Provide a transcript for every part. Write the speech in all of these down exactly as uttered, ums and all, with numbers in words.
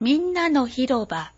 みんなの広場。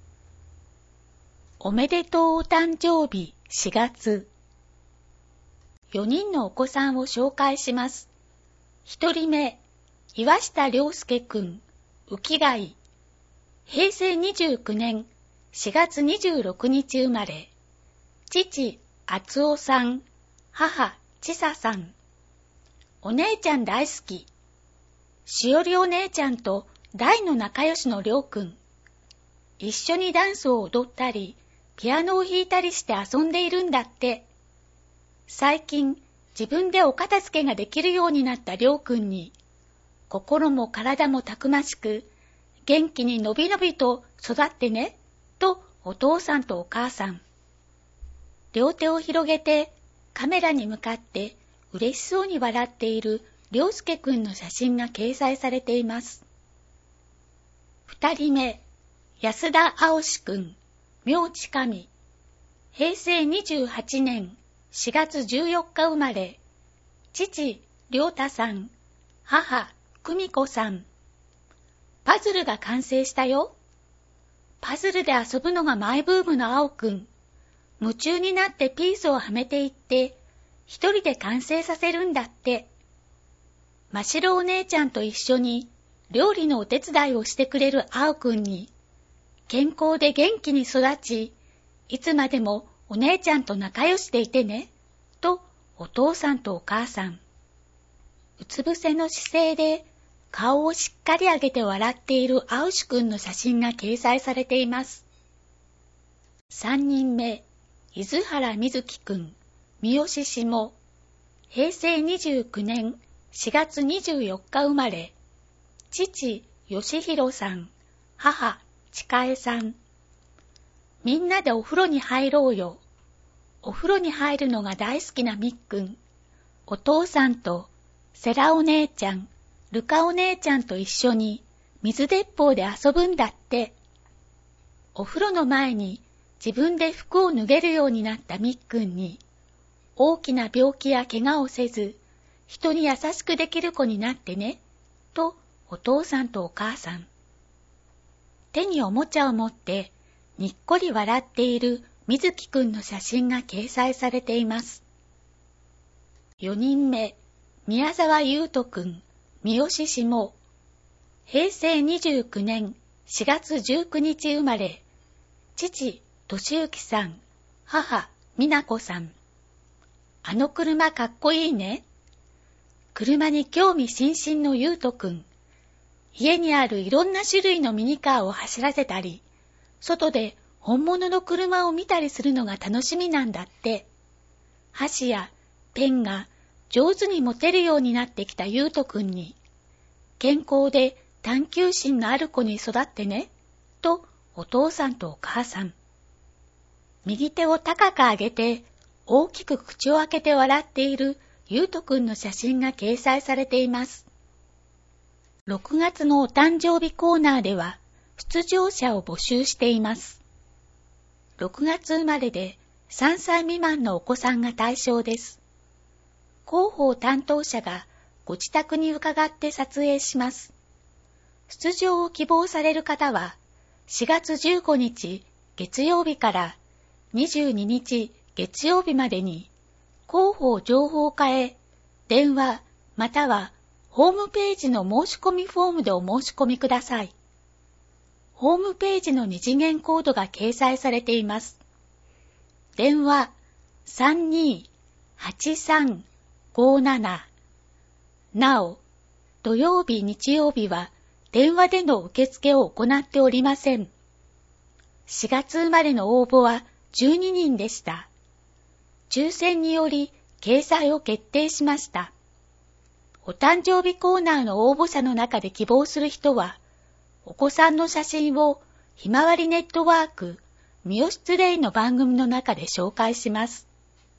おめでとうお誕生日しがつ。よにんのお子さんを紹介します。ひとりめ、岩下亮介くん、浮貝。へいせいにじゅうきゅうねんしがつにじゅうろくにち生まれ。父、厚夫さん、母、千佐さん。お姉ちゃん大好き。しおりお姉ちゃんと大の仲良しの亮くん。一緒にダンスを踊ったり、ピアノを弾いたりして遊んでいるんだって。最近、自分でお片付けができるようになった亮くんに、心も体もたくましく、元気にのびのびと育ってね、とお父さんとお母さん。両手を広げて、カメラに向かって嬉しそうに笑っている亮介くんの写真が掲載されています。二人目、安田青志くん、名地神。へいせいにじゅうはちねんしがつじゅうよっか生まれ。父、亮太さん、母、久美子さん。パズルが完成したよ。パズルで遊ぶのがマイブームの青くん。夢中になってピースをはめていって、一人で完成させるんだって。ましろお姉ちゃんと一緒に料理のお手伝いをしてくれる青くんに、健康で元気に育ち、いつまでもお姉ちゃんと仲良しでいてね、とお父さんとお母さん。うつ伏せの姿勢で顔をしっかり上げて笑っている青志くんの写真が掲載されています。三人目、伊豆原瑞希くん、三好下。へいせいにじゅうきゅうねんしがつにじゅうよっか生まれ。父、義弘さん、母、千佳恵さん。みんなでお風呂に入ろうよ。お風呂に入るのが大好きなみっくん。お父さんとセラお姉ちゃん、ルカお姉ちゃんと一緒に水鉄砲で遊ぶんだって。お風呂の前に自分で服を脱げるようになったみっくんに、大きな病気や怪我をせず、人に優しくできる子になってね、とお父さんとお母さん。手におもちゃを持ってにっこり笑っているみずきくんの写真が掲載されています。よにんめ、宮沢優斗くん、三好下。へいせいにじゅうきゅうねんしがつじゅうくにち生まれ。父、俊之さん、母、美奈子さん。あの車かっこいいね。車に興味津々の優斗くん。家にあるいろんな種類のミニカーを走らせたり、外で本物の車を見たりするのが楽しみなんだって。箸やペンが上手に持てるようになってきた優斗くんに、健康で探求心のある子に育ってね、とお父さんとお母さん。右手を高く上げて、大きく口を開けて笑っている優斗くんの写真が掲載されています。ろくがつのお誕生日コーナーでは出場者を募集しています。ろくがつ生まれでさんさい未満のお子さんが対象です。広報担当者がご自宅に伺って撮影します。出場を希望される方はしがつじゅうごにち月曜日からにじゅうににち月曜日までに広報情報課へ電話またはホームページの申し込みフォームでお申し込みください。ホームページの二次元コードが掲載されています。電話 さんにーはちさんごーなな。なお、土曜日日曜日は電話での受付を行っておりません。しがつ生まれの応募はじゅうににんでした。抽選により掲載を決定しました。お誕生日コーナーの応募者の中で希望する人は、お子さんの写真をひまわりネットワーク三好ツレイの番組の中で紹介します。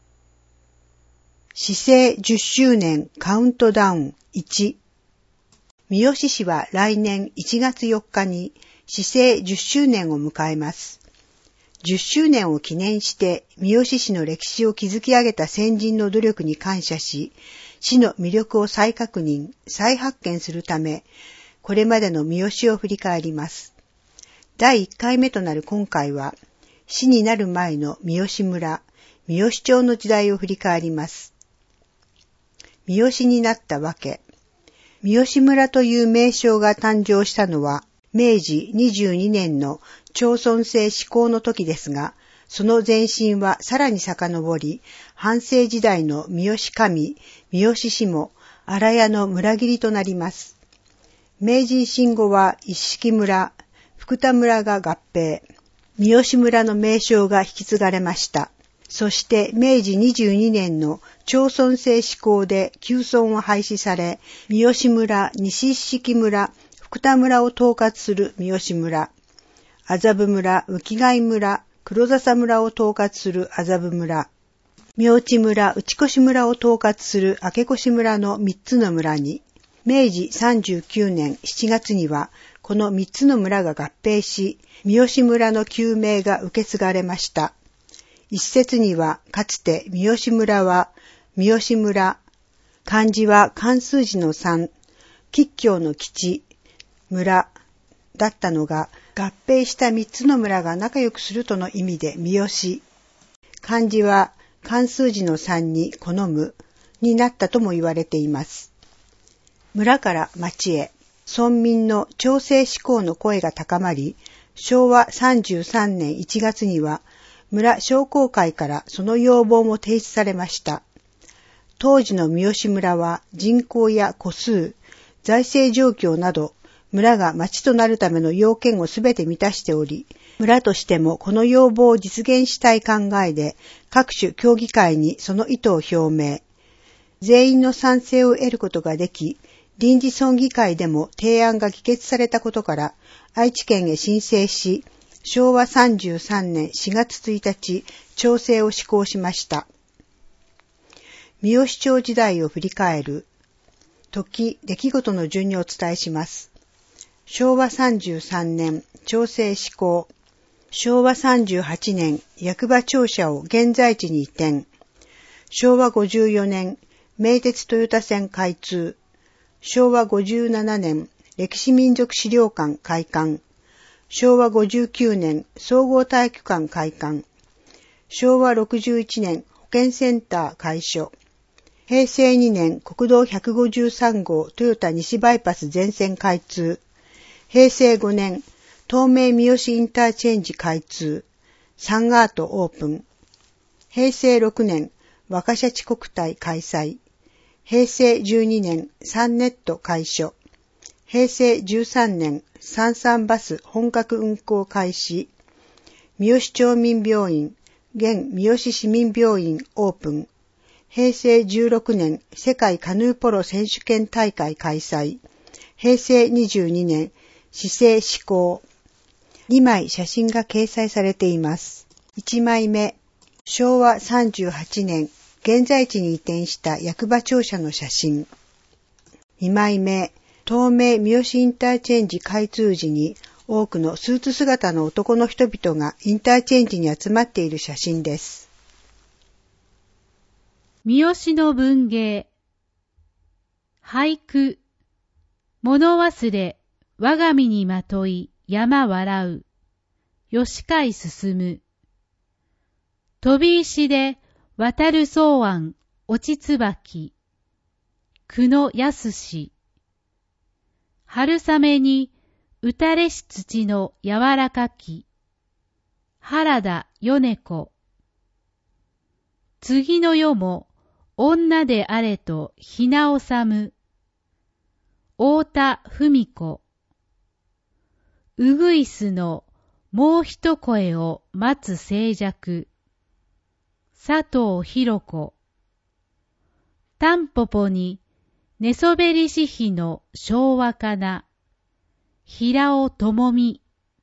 市政じゅっしゅうねんカウントダウンいち。三好市は来年いちがつよっかに市政じゅっしゅうねんを迎えます。じゅっしゅうねんを記念して三好市の歴史を築き上げた先人の努力に感謝し、市の魅力を再確認、再発見するため、これまでの三好を振り返ります。 だいいっかいめとなる今回は、市になる前の三好村、三好町の時代を振り返ります。三好になったわけ。三好村という名称が誕生したのは、めいじにじゅうにねんの町村制施行の時ですが、その前身はさらに遡り、藩政時代の三好上、三好下、荒谷の村切りとなります。明治維新後は一色村、福田村が合併、三好村の名称が引き継がれました。そしてめいじにじゅうにねんの町村制施行で旧村を廃止され、三好村、西一色村、福田村を統括する三好村、麻布村、浮貝村、黒笹村を統括する麻布村、明智村、内越村を統括する明越村のみっつの村に、めいじさんじゅうきゅうねんしちがつには、このみっつの村が合併し、三好村の旧名が受け継がれました。一説には、かつて三好村は、三好村、漢字は漢数字の三、吉祥の吉、村だったのが、合併した三つの村が仲良くするとの意味で三好、漢字は漢数字の三に好むになったとも言われています。村から町へ、村民の町制施行の声が高まり、しょうわさんじゅうさんねんいちがつには、村商工会からその要望も提出されました。当時の三好村は人口や戸数、財政状況など、村が町となるための要件をすべて満たしており、村としてもこの要望を実現したい考えで、各種協議会にその意図を表明。全員の賛成を得ることができ、臨時村議会でも提案が議決されたことから、愛知県へ申請し、しょうわさんじゅうさんねんしがつついたち、町制を施行しました。三好町時代を振り返る、時、出来事の順にお伝えします。しょうわさんじゅうさんねん、町制施行。しょうわさんじゅうはちねん、役場庁舎を現在地に移転。しょうわごじゅうよねん、名鉄豊田線開通。しょうわごじゅうななねん、歴史民族資料館開館。しょうわごじゅうきゅうねん、総合体育館開館。しょうわろくじゅういちねん、保健センター開所。へいせいにねん、国道ひゃくごじゅうさんごう豊田西バイパス全線開通。へいせいごねん、東名三好インターチェンジ開通。サンアートオープン。へいせいろくねん、若シャチ国体開催。へいせいじゅうにねん、サンネット開所。へいせいじゅうさんねん、サンサンバス本格運行開始。三好町民病院、現三好市民病院オープン。へいせいじゅうろくねん、世界カヌーポロ選手権大会開催。へいせいにじゅうにねん、市制施行。にまい写真が掲載されています。いちまいめ、しょうわさんじゅうはちねん、現在地に移転した役場庁舎の写真。にまいめ、東名三好インターチェンジ開通時に多くのスーツ姿の男の人々がインターチェンジに集まっている写真です。 三好の文芸。俳句。物忘れ、我が身にまとい、山笑う。吉海進。飛び石で、渡る草案、落ち椿。久野康。春雨に、打たれし土の柔らかき。原田米子。次の世も、女であれとひな治む。太田文子。うぐいすのもう一声を待つ静寂。佐藤博子。タンポポに寝そべりし日の昭和かな。平尾智美。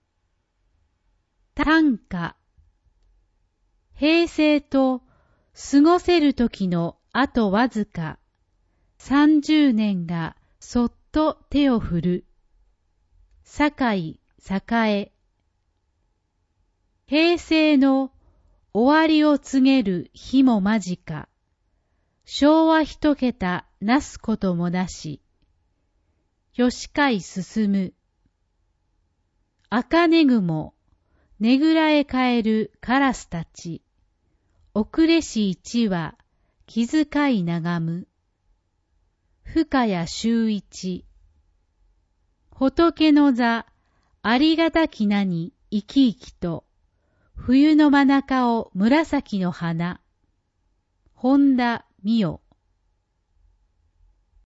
短歌。平成と過ごせる時のあとわずか。三十年がそっと手を振る。酒井栄。平成の終わりを告げる日も間近。昭和一桁なすこともなし。吉海進。 赤ねぐも、ねぐらへ帰るカラスたち。遅れし一羽、気遣いながむ。深谷周一。仏の座、ありがたき名に生き生きと、冬の真中を紫の花。本田美代。